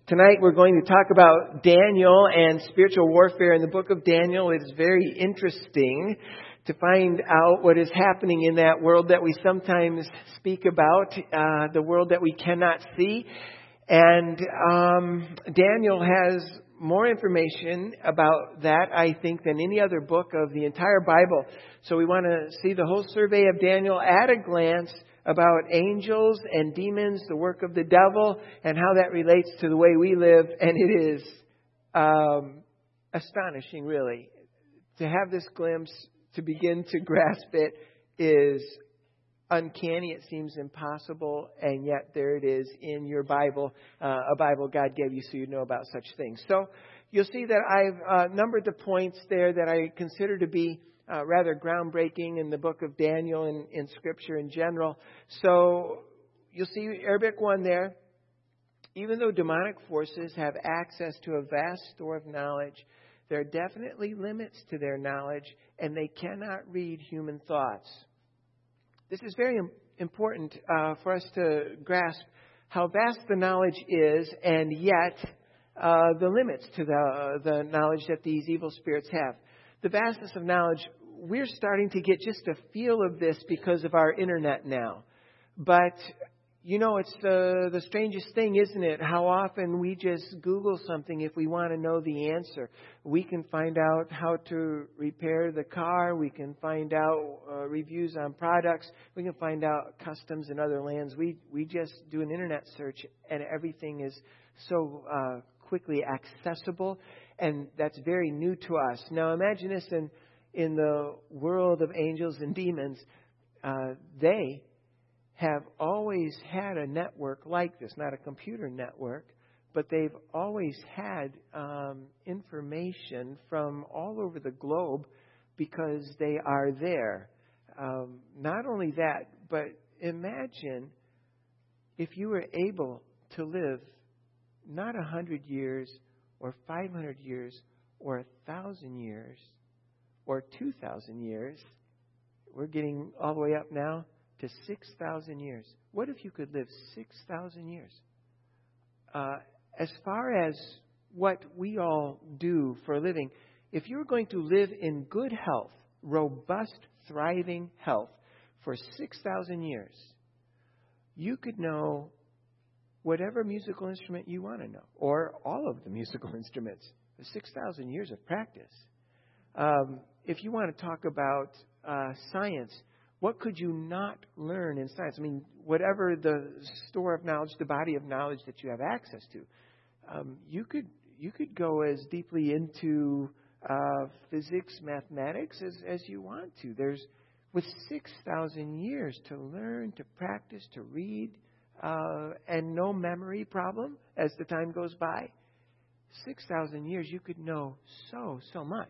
Tonight we're going to talk about Daniel and spiritual warfare in the book of Daniel. It is very interesting to find out what is happening in that world that we sometimes speak about, the world that we cannot see. And Daniel has more information about that, I think, than any other book of the entire Bible. So we want to see the whole survey of Daniel at a glance about angels and demons, the work of the devil, and how that relates to the way we live. And it is astonishing, really. To have this glimpse, to begin to grasp it, is uncanny. It seems impossible, and yet there it is in your Bible, a Bible God gave you so you know about such things. So you'll see that I've numbered the points there that I consider to be rather groundbreaking in the book of Daniel and in Scripture in general. So you'll see Arabic 1 there. Even though demonic forces have access to a vast store of knowledge, there are definitely limits to their knowledge, and they cannot read human thoughts. This is very important for us to grasp how vast the knowledge is, and yet the limits to the knowledge that these evil spirits have. The vastness of knowledge, we're starting to get just a feel of this because of our internet now. But, you know, it's the strangest thing, isn't it? How often we just Google something if we want to know the answer. We can find out how to repair the car. We can find out reviews on products. We can find out customs in other lands. We just do an internet search and everything is so quickly accessible. And that's very new to us. Now imagine this in the world of angels and demons. They have always had a network like this, not a computer network, but they've always had information from all over the globe because they are there. Not only that, but imagine if you were able to live not 100 years or 500 years or 1,000 years or 2,000 years. We're getting all the way up now to 6,000 years. What if you could live 6,000 years? As far as what we all do for a living, if you were going to live in good health, robust, thriving health for 6,000 years, you could know whatever musical instrument you want to know, or all of the musical instruments. 6,000 years of practice. If you want to talk about science, what could you not learn in science? I mean, whatever the store of knowledge, the body of knowledge that you have access to, you could go as deeply into physics, mathematics as you want to. There's with 6,000 years to learn, to practice, to read, and no memory problem as the time goes by. 6,000 years, you could know so much.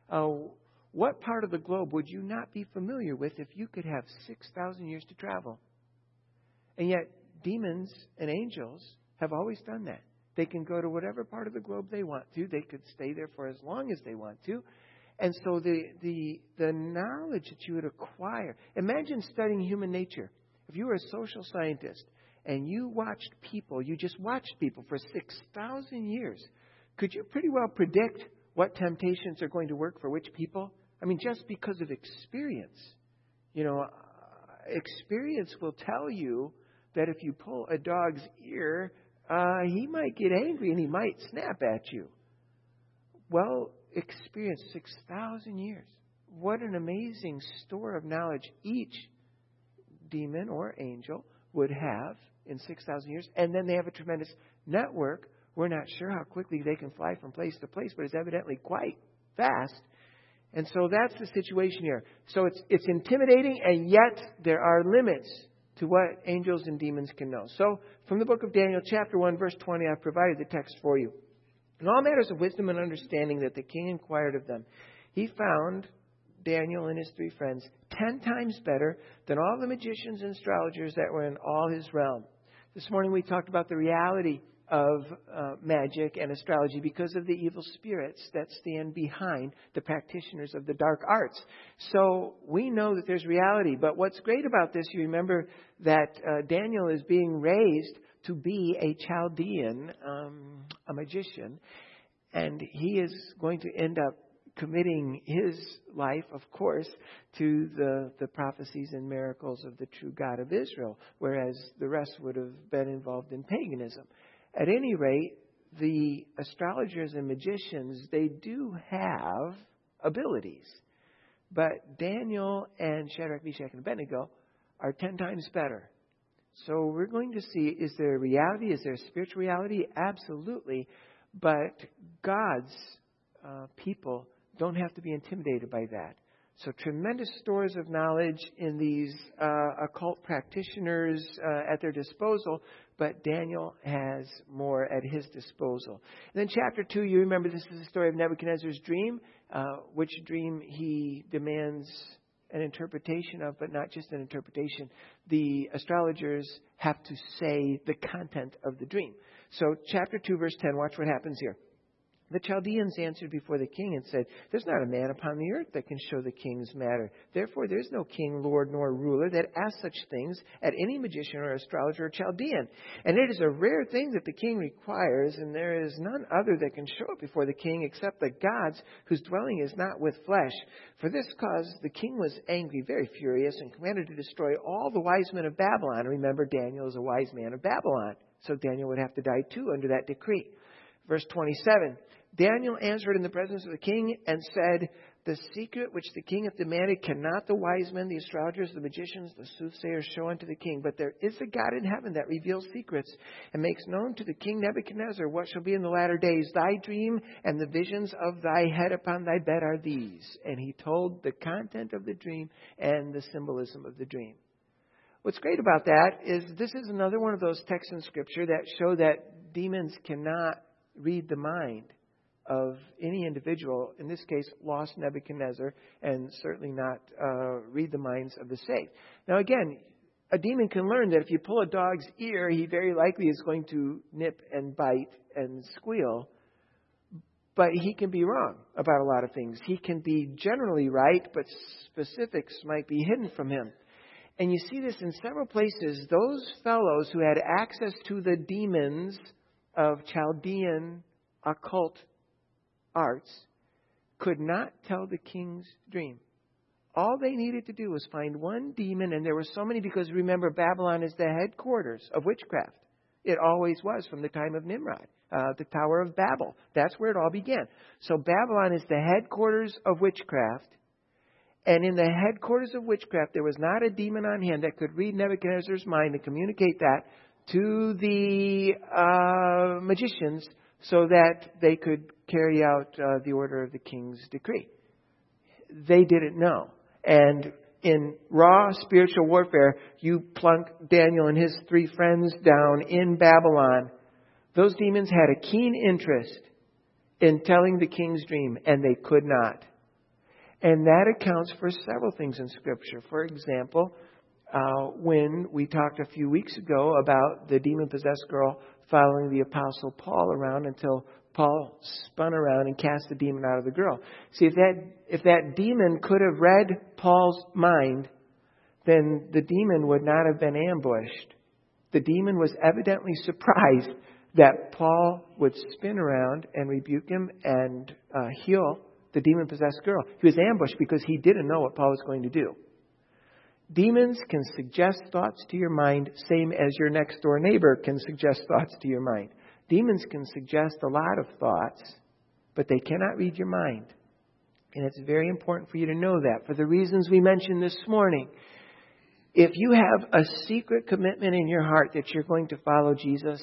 What part of the globe would you not be familiar with if you could have 6,000 years to travel? And yet, demons and angels have always done that. They can go to whatever part of the globe they want to. They could stay there for as long as they want to. And so the knowledge that you would acquire. Imagine studying human nature. If you were a social scientist and you just watched people for 6,000 years, could you pretty well predict what temptations are going to work for which people? I mean, just because of experience. You know, experience will tell you that if you pull a dog's ear, he might get angry and he might snap at you. Well, experience 6,000 years. What an amazing store of knowledge each demon or angel would have in 6,000 years. And then they have a tremendous network. We're not sure how quickly they can fly from place to place, but it's evidently quite fast. And so that's the situation here. So it's intimidating, and yet there are limits to what angels and demons can know. So from the book of Daniel, chapter 1, verse 20, I've provided the text for you. In all matters of wisdom and understanding that the king inquired of them, he found Daniel and his 3 friends 10 times better than all the magicians and astrologers that were in all his realm. This morning we talked about the reality of magic and astrology because of the evil spirits that stand behind the practitioners of the dark arts. So we know that there's reality. But what's great about this, you remember that Daniel is being raised to be a Chaldean, a magician, and he is going to end up committing his life, of course, to the prophecies and miracles of the true God of Israel, whereas the rest would have been involved in paganism. At any rate, the astrologers and magicians, they do have abilities. But Daniel and Shadrach, Meshach, and Abednego are 10 times better. So we're going to see, is there a reality? Is there a spiritual reality? Absolutely. But God's people don't have to be intimidated by that. So tremendous stores of knowledge in these occult practitioners at their disposal, but Daniel has more at his disposal. And then chapter 2, you remember this is the story of Nebuchadnezzar's dream, which dream he demands an interpretation of, but not just an interpretation. The astrologers have to say the content of the dream. So chapter 2, verse 10, watch what happens here. The Chaldeans answered before the king and said, "There's not a man upon the earth that can show the king's matter. Therefore, there's no king, lord, nor ruler that asks such things at any magician or astrologer or Chaldean. And it is a rare thing that the king requires, and there is none other that can show it before the king except the gods whose dwelling is not with flesh." For this cause, the king was angry, very furious, and commanded to destroy all the wise men of Babylon. Remember, Daniel is a wise man of Babylon, so Daniel would have to die too under that decree. Verse 27. Daniel answered in the presence of the king and said, "The secret which the king hath demanded cannot the wise men, the astrologers, the magicians, the soothsayers show unto the king. But there is a God in heaven that reveals secrets and makes known to the king Nebuchadnezzar what shall be in the latter days. Thy dream and the visions of thy head upon thy bed are these." And he told the content of the dream and the symbolism of the dream. What's great about that is this is another one of those texts in Scripture that show that demons cannot read the mind of any individual, in this case, lost Nebuchadnezzar, and certainly not read the minds of the saved. Now again, a demon can learn that if you pull a dog's ear, he very likely is going to nip and bite and squeal. But he can be wrong about a lot of things. He can be generally right, but specifics might be hidden from him. And you see this in several places. Those fellows who had access to the demons of Chaldean occult arts could not tell the king's dream. All they needed to do was find one demon, and there were so many because remember, Babylon is the headquarters of witchcraft. It always was from the time of Nimrod, the Tower of Babel. That's where it all began. So Babylon is the headquarters of witchcraft, and in the headquarters of witchcraft, there was not a demon on hand that could read Nebuchadnezzar's mind and communicate that to the magicians so that they could carry out the order of the king's decree. They didn't know. And in raw spiritual warfare, you plunk Daniel and his 3 friends down in Babylon. Those demons had a keen interest in telling the king's dream, and they could not. And that accounts for several things in Scripture. For example, when we talked a few weeks ago about the demon-possessed girl following the Apostle Paul around until Paul spun around and cast the demon out of the girl. See, if that demon could have read Paul's mind, then the demon would not have been ambushed. The demon was evidently surprised that Paul would spin around and rebuke him and heal the demon-possessed girl. He was ambushed because he didn't know what Paul was going to do. Demons can suggest thoughts to your mind, same as your next door neighbor can suggest thoughts to your mind. Demons can suggest a lot of thoughts, but they cannot read your mind. And it's very important for you to know that for the reasons we mentioned this morning. If you have a secret commitment in your heart that you're going to follow Jesus,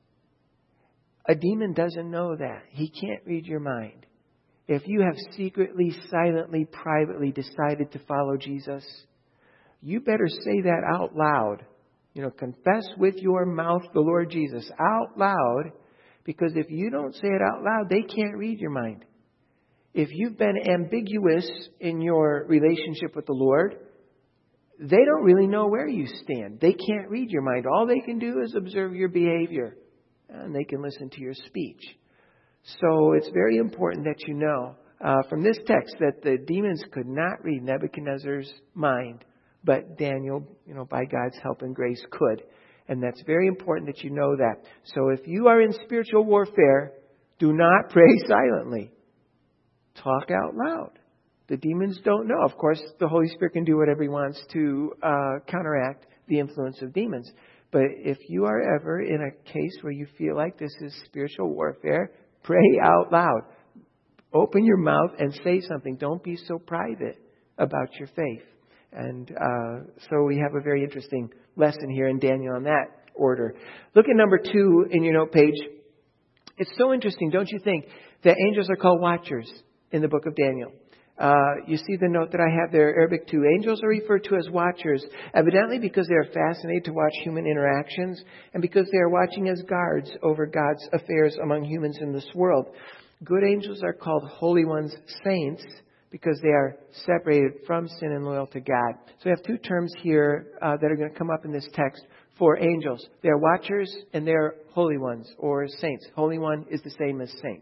a demon doesn't know that. He can't read your mind. If you have secretly, silently, privately decided to follow Jesus, you better say that out loud. Confess with your mouth the Lord Jesus out loud, because if you don't say it out loud, they can't read your mind. If you've been ambiguous in your relationship with the Lord, they don't really know where you stand. They can't read your mind. All they can do is observe your behavior, and they can listen to your speech. So it's very important that you know from this text that the demons could not read Nebuchadnezzar's mind. But Daniel, by God's help and grace, could. And that's very important that you know that. So if you are in spiritual warfare, do not pray silently. Talk out loud. The demons don't know. Of course, the Holy Spirit can do whatever He wants to counteract the influence of demons. But if you are ever in a case where you feel like this is spiritual warfare, pray out loud. Open your mouth and say something. Don't be so private about your faith. And so we have a very interesting lesson here in Daniel on that order. Look at number 2 in your note page. It's so interesting, don't you think, that angels are called watchers in the book of Daniel. You see the note that I have there, Arabic 2. Angels are referred to as watchers, evidently because they are fascinated to watch human interactions and because they are watching as guards over God's affairs among humans in this world. Good angels are called holy ones, saints, because they are separated from sin and loyal to God. So we have 2 terms here that are going to come up in this text for angels. They're watchers and they're holy ones or saints. Holy one is the same as saint.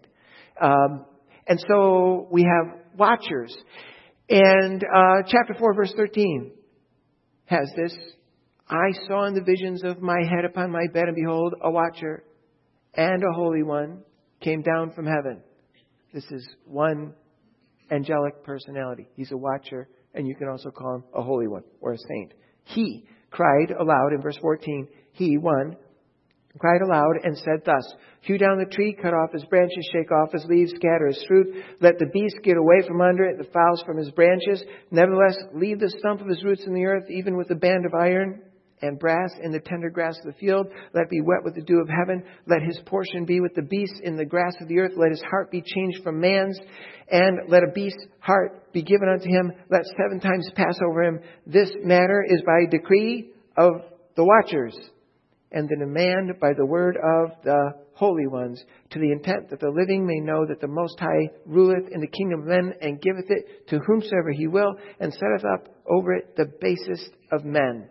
And so we have watchers. And chapter 4, verse 13 has this. I saw in the visions of my head upon my bed, and behold, a watcher and a holy one came down from heaven. This is one angelic personality. He's a watcher, and you can also call him a holy one or a saint. He cried aloud in verse 14. He, one, cried aloud and said thus, hew down the tree, cut off his branches, shake off his leaves, scatter his fruit. Let the beast get away from under it, the fowls from his branches. Nevertheless, leave the stump of his roots in the earth, even with a band of iron and brass in the tender grass of the field. Let it be wet with the dew of heaven. Let his portion be with the beasts in the grass of the earth. Let his heart be changed from man's, and let a beast's heart be given unto him. Let 7 times pass over him. This matter is by decree of the watchers, and the demand by the word of the holy ones, to the intent that the living may know that the Most High ruleth in the kingdom of men, and giveth it to whomsoever He will, and setteth up over it the basest of men.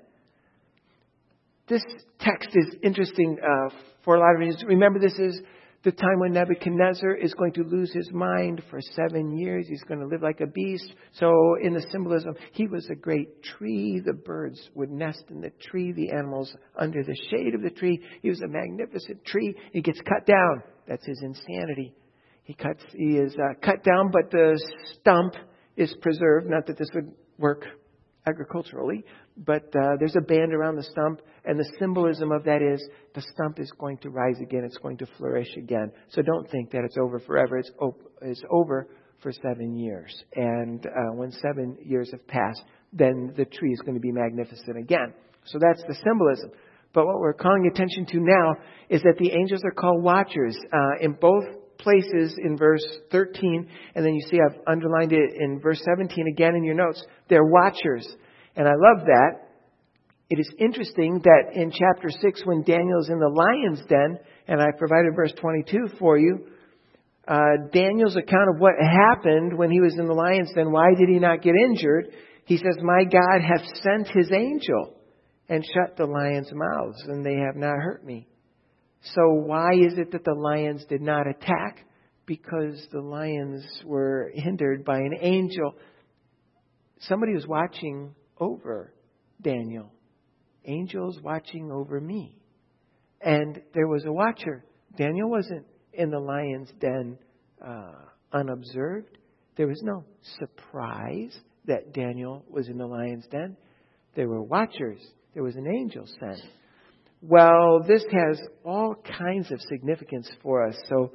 This text is interesting for a lot of reasons. Remember, this is the time when Nebuchadnezzar is going to lose his mind for 7 years. He's going to live like a beast. So in the symbolism, he was a great tree. The birds would nest in the tree, the animals under the shade of the tree. He was a magnificent tree. He gets cut down. That's his insanity. He is cut down, but the stump is preserved. Not that this would work agriculturally, but there's a band around the stump, and the symbolism of that is the stump is going to rise again. It's going to flourish again. So don't think that it's over forever. It's over for 7 years. And when 7 years have passed, then the tree is going to be magnificent again. So that's the symbolism. But what we're calling attention to now is that the angels are called watchers in both places in verse 13, and then you see I've underlined it in verse 17 again in your notes. They're watchers. And I love that. It is interesting that in chapter 6, when Daniel's in the lion's den, and I provided verse 22 for you, Daniel's account of what happened when he was in the lion's den, why did he not get injured? He says, my God hath sent His angel and shut the lions' mouths, and they have not hurt me. So why is it that the lions did not attack? Because the lions were hindered by an angel. Somebody was watching over Daniel. Angels watching over me. And there was a watcher. Daniel wasn't in the lion's den unobserved. There was no surprise that Daniel was in the lion's den. There were watchers. There was an angel sent. Well, this has all kinds of significance for us. So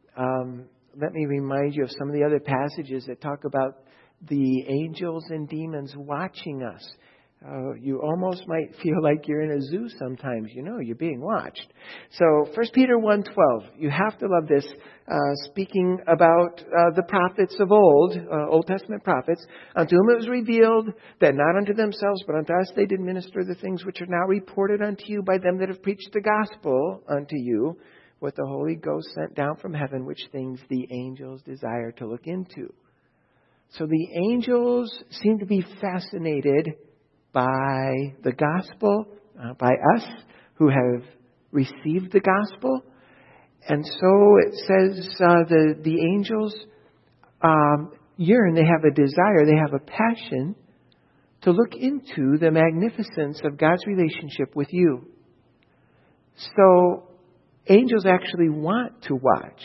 let me remind you of some of the other passages that talk about the angels and demons watching us. You almost might feel like you're in a zoo sometimes. You know, you're being watched. So 1 Peter 1:12, you have to love this, speaking about the prophets of old, Old Testament prophets, unto whom it was revealed that not unto themselves, but unto us they did minister the things which are now reported unto you by them that have preached the gospel unto you, what the Holy Ghost sent down from heaven, which things the angels desire to look into. So the angels seem to be fascinated by the gospel, by us who have received the gospel. And so it says the angels yearn, they have a desire, they have a passion to look into the magnificence of God's relationship with you. So angels actually want to watch.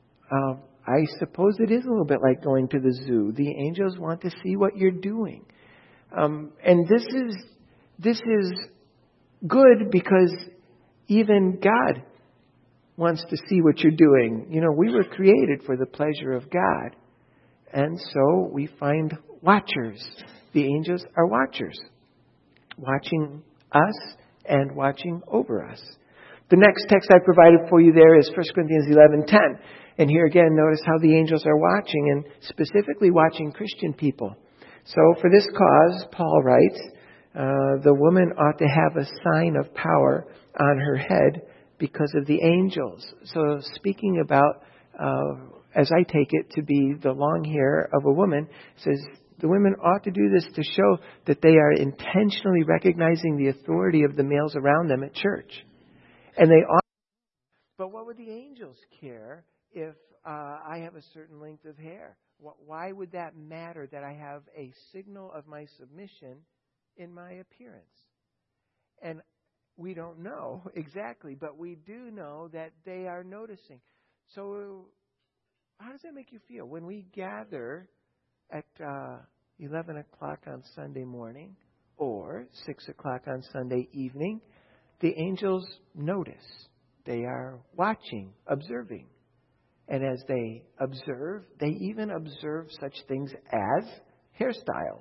I suppose it is a little bit like going to the zoo. The angels want to see what you're doing. And this is good because even God wants to see what you're doing. You know, we were created for the pleasure of God. And so we find watchers. The angels are watchers, watching us and watching over us. The next text I provided for you there is 1 Corinthians 11:10. And here again, notice how the angels are watching, and specifically watching Christian people. So for this cause, Paul writes, the woman ought to have a sign of power on her head because of the angels. So speaking about, as I take it to be the long hair of a woman, says the women ought to do this to show that they are intentionally recognizing the authority of the males around them at church. And they ought. But what would the angels care if I have a certain length of hair? Why would that matter that I have a signal of my submission in my appearance? And we don't know exactly, but we do know that they are noticing. So how does that make you feel? When we gather at 11 o'clock on Sunday morning or 6 o'clock on Sunday evening, the angels notice. They are watching, observing. And as they observe, they even observe such things as hairstyles.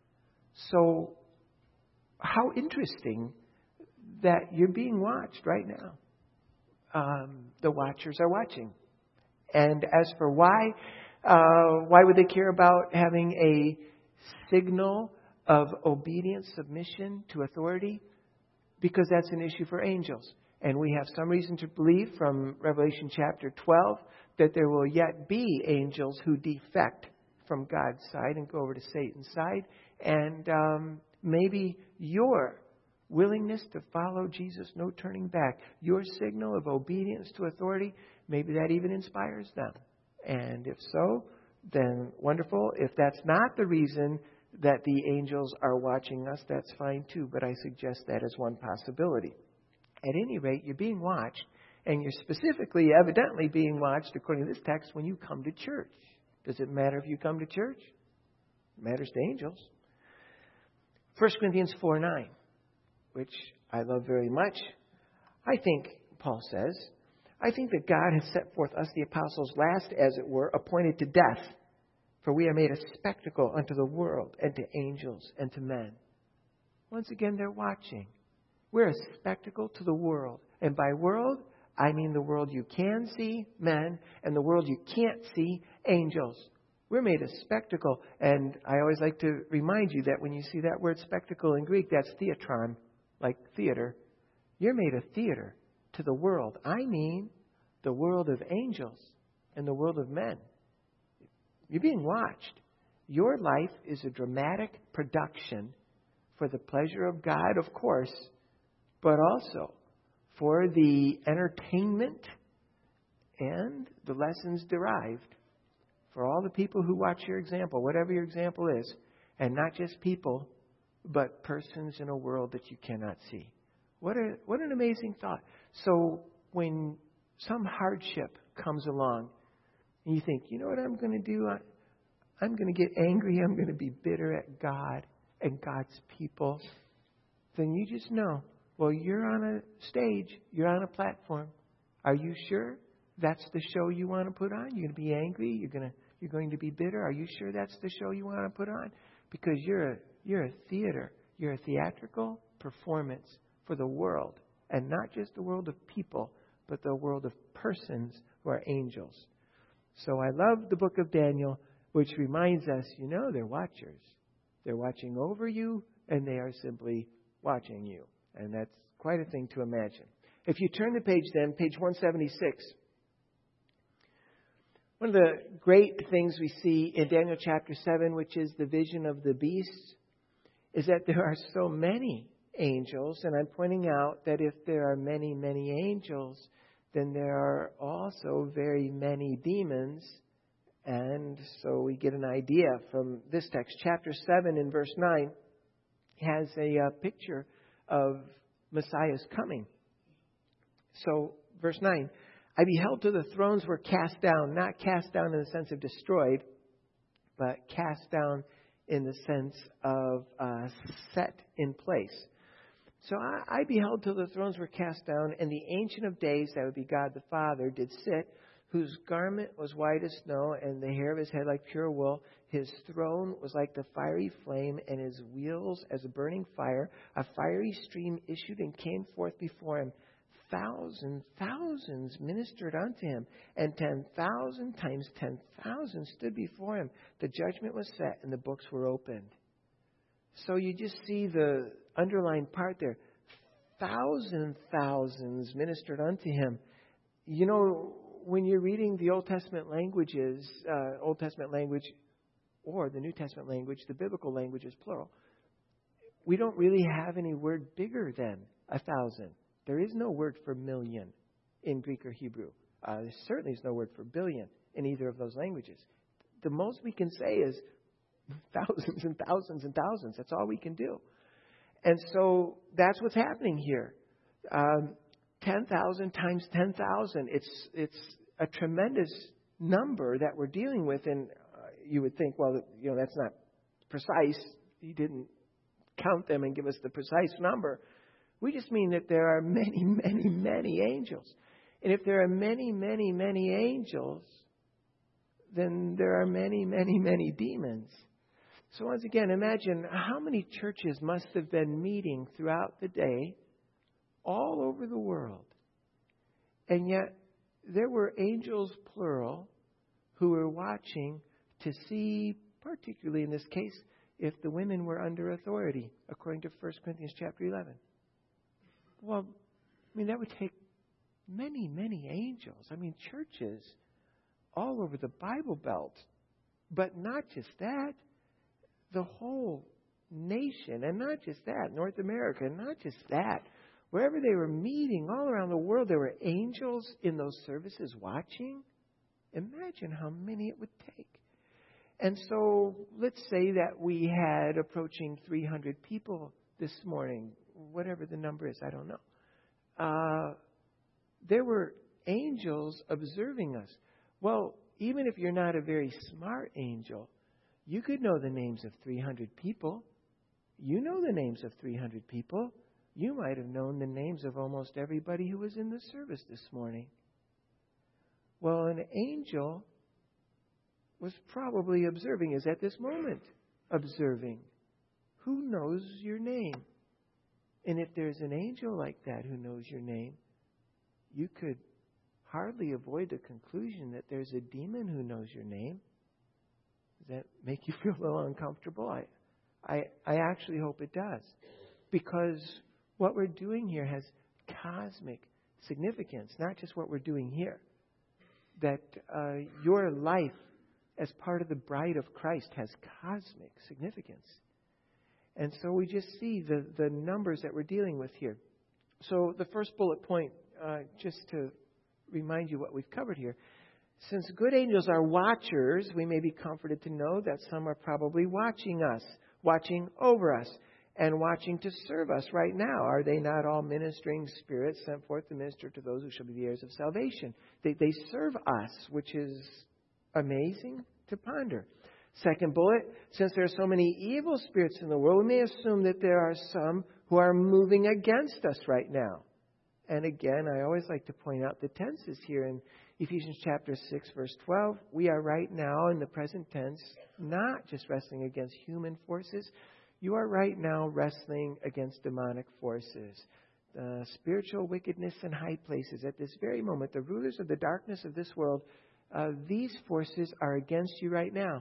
So how interesting that you're being watched right now. The watchers are watching. And as for why would they care about having a signal of obedience, submission to authority? Because that's an issue for angels. And we have some reason to believe from Revelation chapter 12 that there will yet be angels who defect from God's side and go over to Satan's side. And maybe your willingness to follow Jesus, no turning back, your signal of obedience to authority, maybe that even inspires them. And if so, then wonderful. If that's not the reason that the angels are watching us, that's fine too. But I suggest that as one possibility. At any rate, you're being watched, and you're specifically, evidently being watched, according to this text, when you come to church. Does it matter if you come to church? It matters to angels. 1 Corinthians 4:9, which I love very much. I think, Paul says, I think that God has set forth us, the apostles, last, as it were, appointed to death. For we are made a spectacle unto the world, and to angels, and to men. Once again, they're watching. We're a spectacle to the world. And by world, I mean the world you can see, men, and the world you can't see, angels. We're made a spectacle. And I always like to remind you that when you see that word spectacle in Greek, that's theatron, like theater. You're made a theater to the world. I mean the world of angels and the world of men. You're being watched. Your life is a dramatic production for the pleasure of God, of course, but also for the entertainment and the lessons derived for all the people who watch your example, whatever your example is, and not just people, but persons in a world that you cannot see. What an amazing thought. So when some hardship comes along, and you think, you know what I'm going to do? I'm going to get angry. I'm going to be bitter at God and God's people. Then you just know, well, you're on a stage. You're on a platform. Are you sure that's the show you want to put on? You're going to be angry? You're going to be bitter? Are you sure that's the show you want to put on? Because you're a theater. You're a theatrical performance for the world. And not just the world of people, but the world of persons who are angels. So I love the book of Daniel, which reminds us, they're watchers. They're watching over you, and they are simply watching you. And that's quite a thing to imagine. If you turn the page then, page 176. One of the great things we see in Daniel chapter 7, which is the vision of the beast, is that there are so many angels. And I'm pointing out that if there are many, many angels, then there are also very many demons. And so we get an idea from this text. Chapter 7 in verse 9 has a picture of Messiah's coming. So, verse 9, I beheld till the thrones were cast down, not cast down in the sense of destroyed, but cast down in the sense of set in place. So I beheld till the thrones were cast down, and the Ancient of Days, that would be God the Father, did sit, whose garment was white as snow, and the hair of his head like pure wool. His throne was like the fiery flame, and his wheels as a burning fire. A fiery stream issued and came forth before him. Thousands ministered unto him, and 10,000 times 10,000 stood before him. The judgment was set, and the books were opened. So you just see the underlined part there. Thousands ministered unto him. You know, when you're reading the Old Testament languages, Old Testament language or the New Testament language, the biblical language is plural. We don't really have any word bigger than 1,000. There is no word for million in Greek or Hebrew. There certainly is no word for billion in either of those languages. The most we can say is thousands and thousands and thousands. That's all we can do. And so that's what's happening here. 10,000 times 10,000. It's a tremendous number that we're dealing with. And you would think, well, you know, that's not precise. He didn't count them and give us the precise number. We just mean that there are many, many, many angels. And if there are many, many, many angels, then there are many, many, many demons. So once again, imagine how many churches must have been meeting throughout the day all over the world. And yet there were angels, plural, who were watching to see, particularly in this case, if the women were under authority, according to 1 Corinthians chapter 11. Well, I mean, that would take many, many angels. I mean, churches all over the Bible Belt. But not just that, the whole nation, and not just that, North America, and not just that. Wherever they were meeting all around the world, there were angels in those services watching. Imagine how many it would take. And so let's say that we had approaching 300 people this morning, whatever the number is, I don't know. There were angels observing us. Well, even if you're not a very smart angel, you could know the names of 300 people. You know the names of 300 people. You might have known the names of almost everybody who was in the service this morning. Well, an angel was probably observing, is at this moment observing. Who knows your name? And if there's an angel like that who knows your name, you could hardly avoid the conclusion that there's a demon who knows your name. Does that make you feel a little uncomfortable? I actually hope it does. Because what we're doing here has cosmic significance, not just what we're doing here. That your life as part of the bride of Christ has cosmic significance. And so we just see the numbers that we're dealing with here. So the first bullet point, just to remind you what we've covered here. Since good angels are watchers, we may be comforted to know that some are probably watching us, watching over us, and watching to serve us right now. Are they not all ministering spirits sent forth to minister to those who shall be the heirs of salvation? They serve us, which is amazing to ponder. Second bullet, since there are so many evil spirits in the world, we may assume that there are some who are moving against us right now. And again, I always like to point out the tenses here in Ephesians chapter 6, verse 12. We are right now in the present tense, not just wrestling against human forces. You are right now wrestling against demonic forces. Spiritual wickedness in high places. At this very moment, the rulers of the darkness of this world, these forces are against you right now.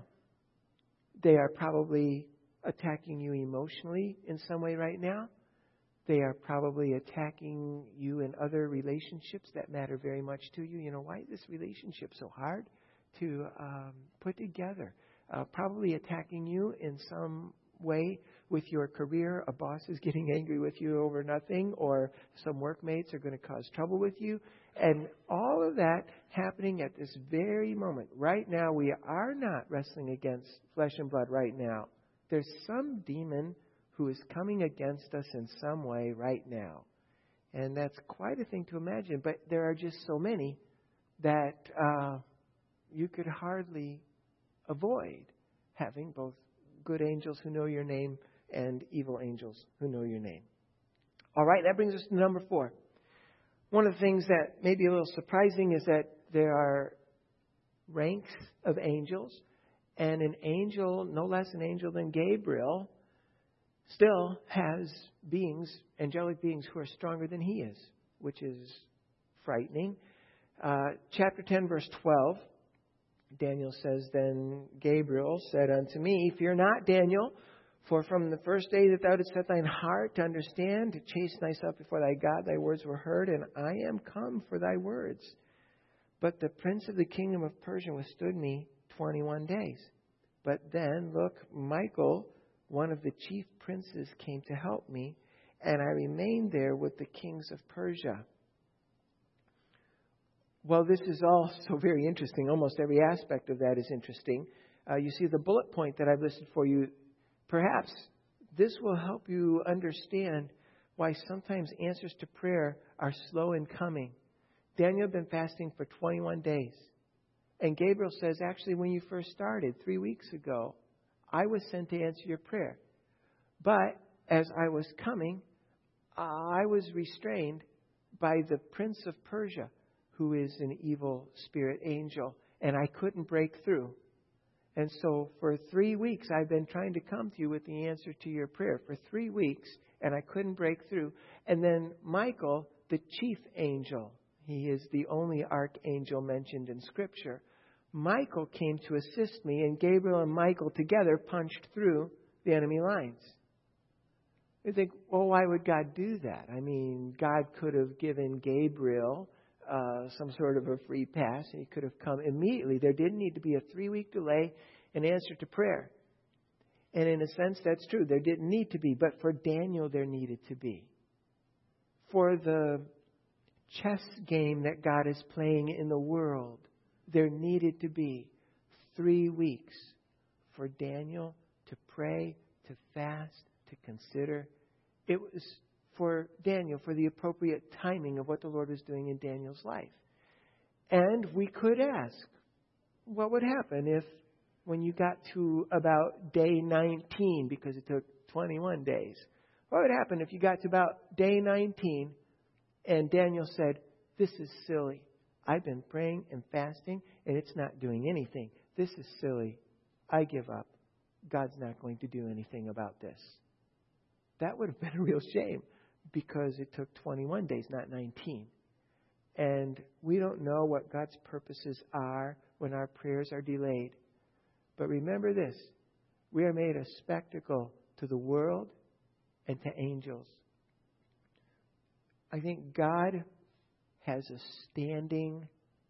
They are probably attacking you emotionally in some way right now. They are probably attacking you in other relationships that matter very much to you. You know, why is this relationship so hard to put together? Probably attacking you in some way with your career. A boss is getting angry with you over nothing, or some workmates are going to cause trouble with you. And all of that happening at this very moment. Right now, we are not wrestling against flesh and blood right now. There's some demon who is coming against us in some way right now. And that's quite a thing to imagine. But there are just so many that you could hardly avoid having both good angels who know your name and evil angels who know your name. All right, that brings us to number 4. One of the things that may be a little surprising is that there are ranks of angels, and an angel, no less an angel than Gabriel, still has beings, angelic beings, who are stronger than he is, which is frightening. Chapter 10, verse 12, Daniel says, "Then Gabriel said unto me, Fear not, Daniel, for from the first day that thou didst set thine heart to understand, to chasten thyself before thy God, thy words were heard, and I am come for thy words. But the prince of the kingdom of Persia withstood me 21 days. But then, look, Michael, one of the chief princes, came to help me, and I remained there with the kings of Persia." Well, this is all so very interesting. Almost every aspect of that is interesting. You see the bullet point that I've listed for you. Perhaps this will help you understand why sometimes answers to prayer are slow in coming. Daniel had been fasting for 21 days. And Gabriel says, actually, when you first started 3 weeks ago, I was sent to answer your prayer. But as I was coming, I was restrained by the prince of Persia, who is an evil spirit angel, and I couldn't break through. And so for 3 weeks, I've been trying to come to you with the answer to your prayer. For 3 weeks, and I couldn't break through. And then Michael, the chief angel, he is the only archangel mentioned in Scripture. Michael came to assist me, and Gabriel and Michael together punched through the enemy lines. You think, well, why would God do that? I mean, God could have given Gabriel some sort of a free pass, and he could have come immediately. There didn't need to be a 3-week delay in answer to prayer. And in a sense, that's true. There didn't need to be. But for Daniel, there needed to be. For the chess game that God is playing in the world, there needed to be 3 weeks for Daniel to pray, to fast, to consider. It was for Daniel, for the appropriate timing of what the Lord was doing in Daniel's life. And we could ask, what would happen if when you got to about day 19, because it took 21 days, what would happen if you got to about day 19 and Daniel said, this is silly. I've been praying and fasting and it's not doing anything. This is silly. I give up. God's not going to do anything about this. That would have been a real shame because it took 21 days, not 19. And we don't know what God's purposes are when our prayers are delayed. But remember this, we are made a spectacle to the world and to angels. I think God has a standing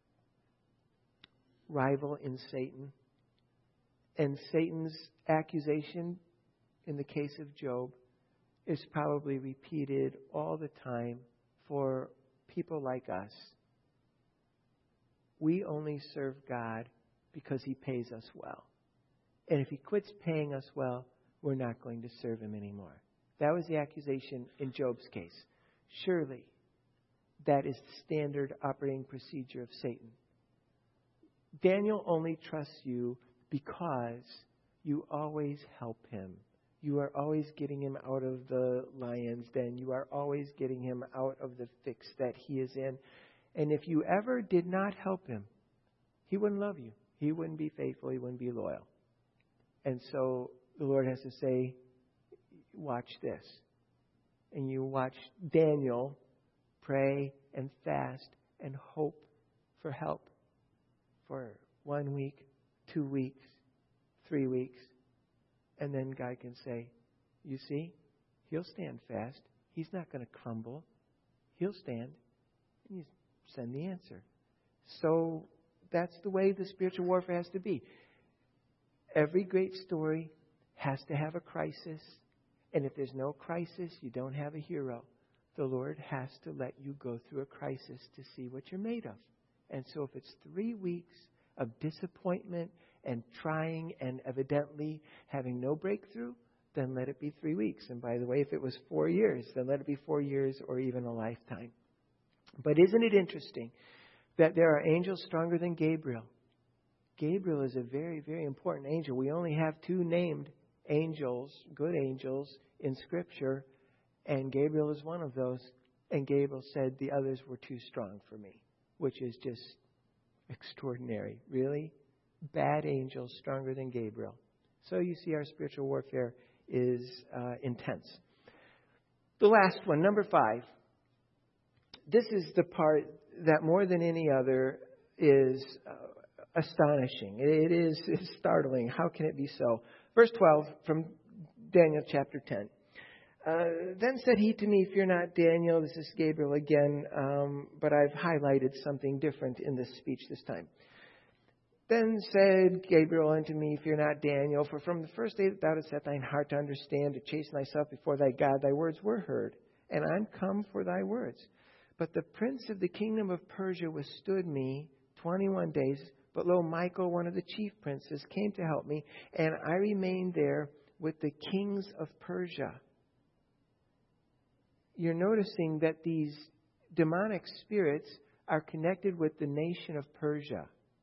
rival in Satan. And Satan's accusation in the case of Job is probably repeated all the time for people like us. We only serve God because He pays us well. And if He quits paying us well, we're not going to serve Him anymore. That was the accusation in Job's case. Surely, that is the standard operating procedure of Satan. Daniel only trusts you because you always help him. You are always getting him out of the lion's den. You are always getting him out of the fix that he is in. And if you ever did not help him, he wouldn't love you. He wouldn't be faithful. He wouldn't be loyal. And so the Lord has to say, watch this. And you watch Daniel pray and fast and hope for help for 1 week, 2 weeks, 3 weeks. And then God can say, you see, he'll stand fast. He's not going to crumble. He'll stand. And you send the answer. So that's the way the spiritual warfare has to be. Every great story has to have a crisis. And if there's no crisis, you don't have a hero. The Lord has to let you go through a crisis to see what you're made of. And so if it's 3 weeks of disappointment and trying and evidently having no breakthrough, then let it be 3 weeks. And by the way, if it was 4 years, then let it be 4 years or even a lifetime. But isn't it interesting that there are angels stronger than Gabriel? Gabriel is a very, very important angel. We only have 2 named angels, good angels, in Scripture, and Gabriel is one of those. And Gabriel said the others were too strong for me, which is just extraordinary. Really? Bad angels stronger than Gabriel. So you see, our spiritual warfare is intense. The last one, number 5. This is the part that more than any other is astonishing. It is startling. How can it be so? Verse 12 from Daniel chapter 10. Then said he to me, fear not, Daniel. This is Gabriel again, but I've highlighted something different in this speech this time. Then said Gabriel unto me, fear not, Daniel, for from the first day that thou didst set thine heart to understand, to chasten thyself before thy God, thy words were heard, and I'm come for thy words. But the prince of the kingdom of Persia withstood me 21 days. But lo, Michael, one of the chief princes, came to help me, and I remained there with the kings of Persia. You're noticing that these demonic spirits are connected with the nation of Persia.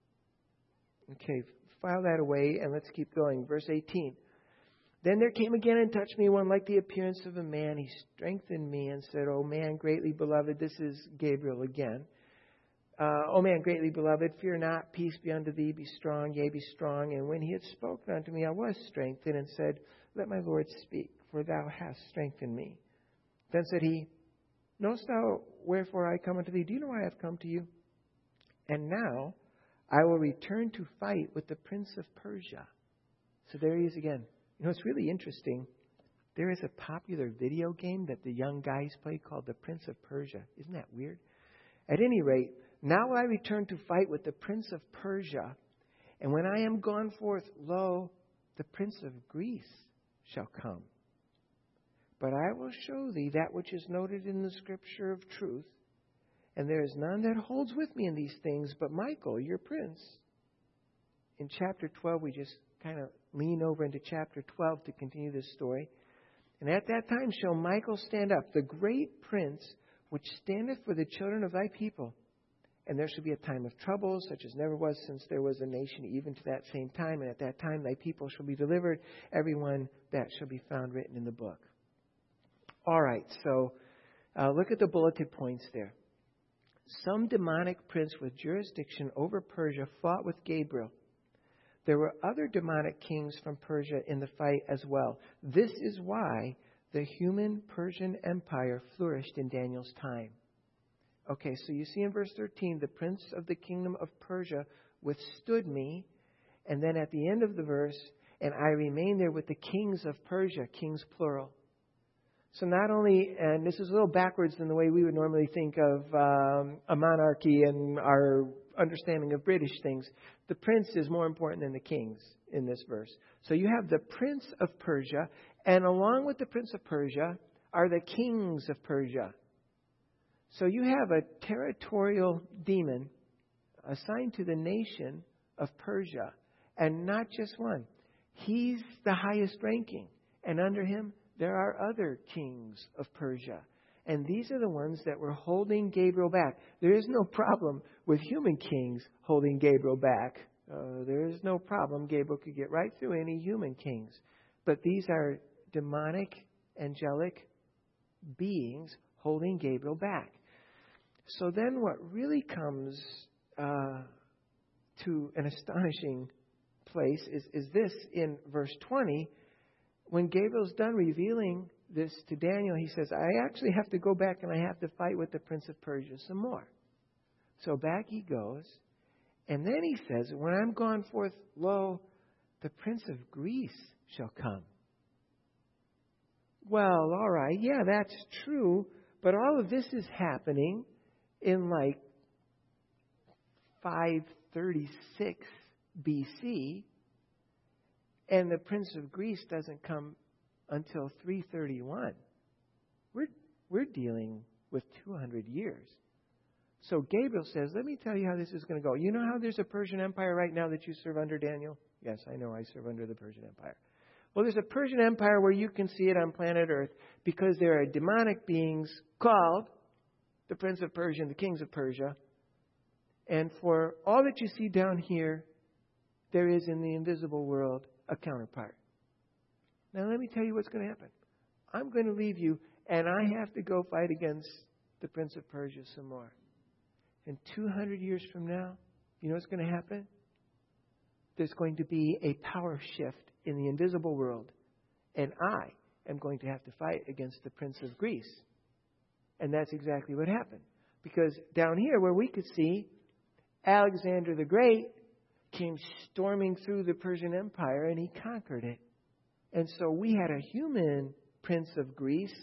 Okay, file that away and let's keep going. Verse 18. Then there came again and touched me one like the appearance of a man. He strengthened me and said, O man greatly beloved. This is Gabriel again. O man greatly beloved, fear not, peace be unto thee, be strong, yea, be strong. And when he had spoken unto me, I was strengthened and said, let my Lord speak, for thou hast strengthened me. Then said he, knowest thou wherefore I come unto thee? Do you know why I have come to you? And now I will return to fight with the prince of Persia. So there he is again. You know, it's really interesting. There is a popular video game that the young guys play called the Prince of Persia. Isn't that weird? At any rate, now will I return to fight with the prince of Persia. And when I am gone forth, lo, the prince of Greece shall come. But I will show thee that which is noted in the scripture of truth. And there is none that holds with me in these things but Michael, your prince. In chapter 12, we just kind of lean over into chapter 12 to continue this story. And at that time shall Michael stand up, the great prince, which standeth for the children of thy people. And there shall be a time of trouble, such as never was since there was a nation even to that same time. And at that time thy people shall be delivered, every one that shall be found written in the book. All right, so look at the bulleted points there. Some demonic prince with jurisdiction over Persia fought with Gabriel. There were other demonic kings from Persia in the fight as well. This is why the human Persian Empire flourished in Daniel's time. Okay, so you see in verse 13, the prince of the kingdom of Persia withstood me. And then at the end of the verse, and I remained there with the kings of Persia, kings plural. So not only, and this is a little backwards than the way we would normally think of a monarchy and our understanding of British things, the prince is more important than the kings in this verse. So you have the prince of Persia, and along with the prince of Persia are the kings of Persia. So you have a territorial demon assigned to the nation of Persia, and not just one. He's the highest ranking, and under him there are other kings of Persia. And these are the ones that were holding Gabriel back. There is no problem with human kings holding Gabriel back. There is no problem. Gabriel could get right through any human kings. But these are demonic, angelic beings holding Gabriel back. So then what really comes to an astonishing place is this in verse 20. When Gabriel's done revealing this to Daniel, he says, I actually have to go back and I have to fight with the prince of Persia some more. So back he goes. And then he says, when I'm gone forth, lo, the prince of Greece shall come. Well, all right, yeah, that's true. But all of this is happening in like 536 BC. And the prince of Greece doesn't come until 331. We're dealing with 200 years. So Gabriel says, let me tell you how this is going to go. You know how there's a Persian Empire right now that you serve under, Daniel? Yes, I know I serve under the Persian Empire. Well, there's a Persian Empire where you can see it on planet Earth because there are demonic beings called the Prince of Persia and the Kings of Persia. And for all that you see down here, there is in the invisible world a counterpart. Now, let me tell you what's going to happen. I'm going to leave you, and I have to go fight against the Prince of Persia some more. And 200 years from now, you know what's going to happen? There's going to be a power shift in the invisible world. And I am going to have to fight against the Prince of Greece. And that's exactly what happened. Because down here where we could see, Alexander the Great came storming through the Persian Empire and he conquered it. And so we had a human Prince of Greece.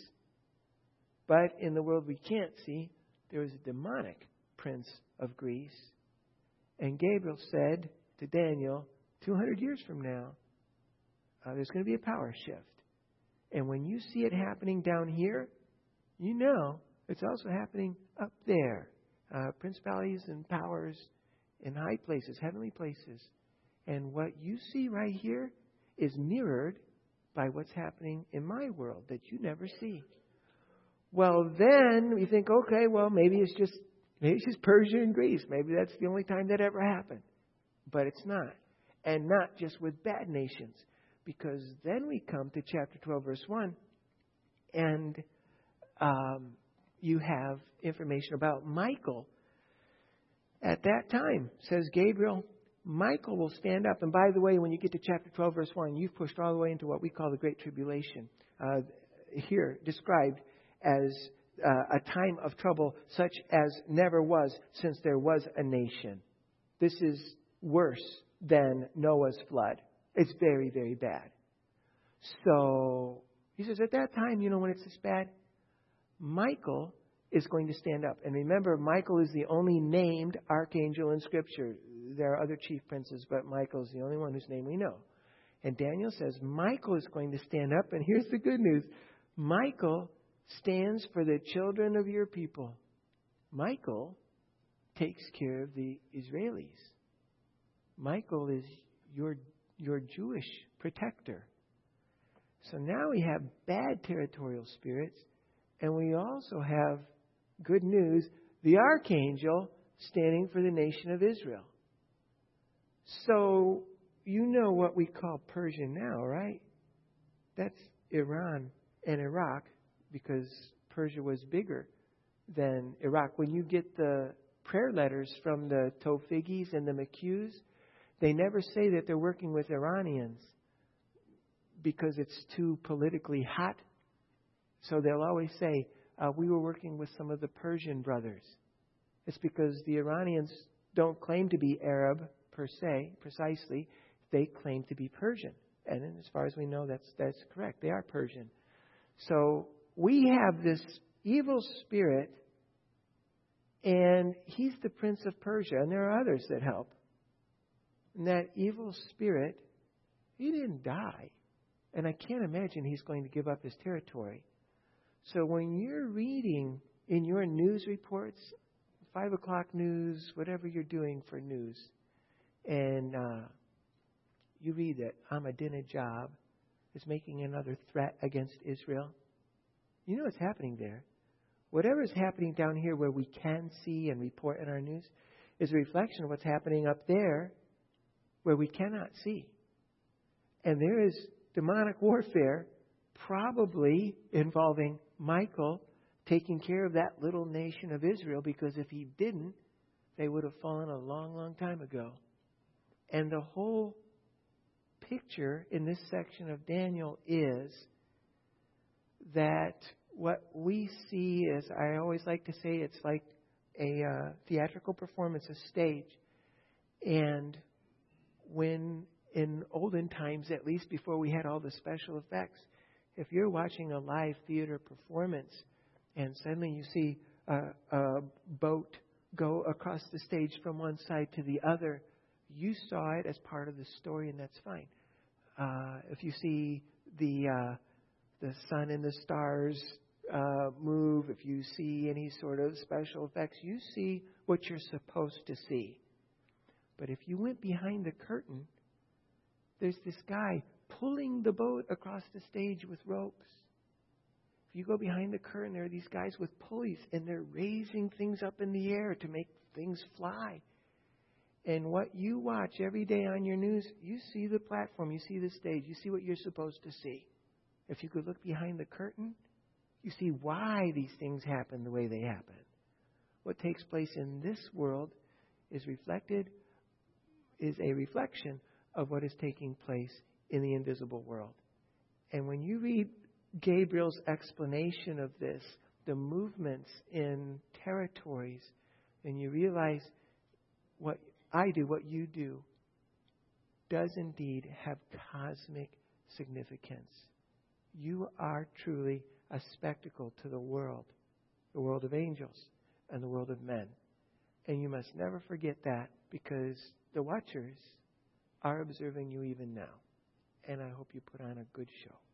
But in the world we can't see, there was a demonic Prince of Greece. And Gabriel said to Daniel, 200 years from now, there's going to be a power shift. And when you see it happening down here, you know it's also happening up there. Principalities and powers in high places, heavenly places. And what you see right here is mirrored by what's happening in my world that you never see. Well, then we think, okay, well, maybe it's just Persia and Greece. Maybe that's the only time that ever happened. But it's not. And not just with bad nations. Because then we come to chapter 12, verse 1. And you have information about Michael. At that time, says Gabriel, Michael will stand up. And by the way, when you get to chapter 12, verse 1, you've pushed all the way into what we call the Great Tribulation. Here described as a time of trouble such as never was since there was a nation. This is worse than Noah's flood. It's very, very bad. So, he says, at that time, when it's this bad, Michael is going to stand up. And remember, Michael is the only named archangel in Scripture. There are other chief princes, but Michael is the only one whose name we know. And Daniel says, Michael is going to stand up. And here's the good news. Michael stands for the children of your people. Michael takes care of the Israelis. Michael is your Jewish protector. So now we have bad territorial spirits, and we also have good news, the archangel standing for the nation of Israel. So you know what we call Persia now, right? That's Iran and Iraq, because Persia was bigger than Iraq. When you get the prayer letters from the Tofigis and the McHughes, they never say that they're working with Iranians because it's too politically hot. So they'll always say, we were working with some of the Persian brothers. It's because the Iranians don't claim to be Arab per se, precisely. They claim to be Persian. And as far as we know, that's correct. They are Persian. So we have this evil spirit, and he's the Prince of Persia, and there are others that help. And that evil spirit, he didn't die. And I can't imagine he's going to give up his territory. So when you're reading in your news reports, 5 o'clock news, whatever you're doing for news, and you read that Ahmadinejad is making another threat against Israel, you know what's happening there. Whatever is happening down here where we can see and report in our news is a reflection of what's happening up there where we cannot see. And there is demonic warfare probably involving Michael taking care of that little nation of Israel, because if he didn't, they would have fallen a long, long time ago. And the whole picture in this section of Daniel is that what we see is, I always like to say, it's like a theatrical performance, a stage. And when in olden times, at least before we had all the special effects, if you're watching a live theater performance and suddenly you see a boat go across the stage from one side to the other, you saw it as part of the story, and that's fine. If you see the sun and the stars move, if you see any sort of special effects, you see what you're supposed to see. But if you went behind the curtain, there's this guy pulling the boat across the stage with ropes. If you go behind the curtain, there are these guys with pulleys, and they're raising things up in the air to make things fly. And what you watch every day on your news, you see the platform, you see the stage, you see what you're supposed to see. If you could look behind the curtain, you see why these things happen the way they happen. What takes place in this world is a reflection of what is taking place in the invisible world. And when you read Gabriel's explanation of this, the movements in territories, and you realize what I do, what you do, does indeed have cosmic significance. You are truly a spectacle to the world of angels and the world of men. And you must never forget that, because the watchers are observing you even now. And I hope you put on a good show.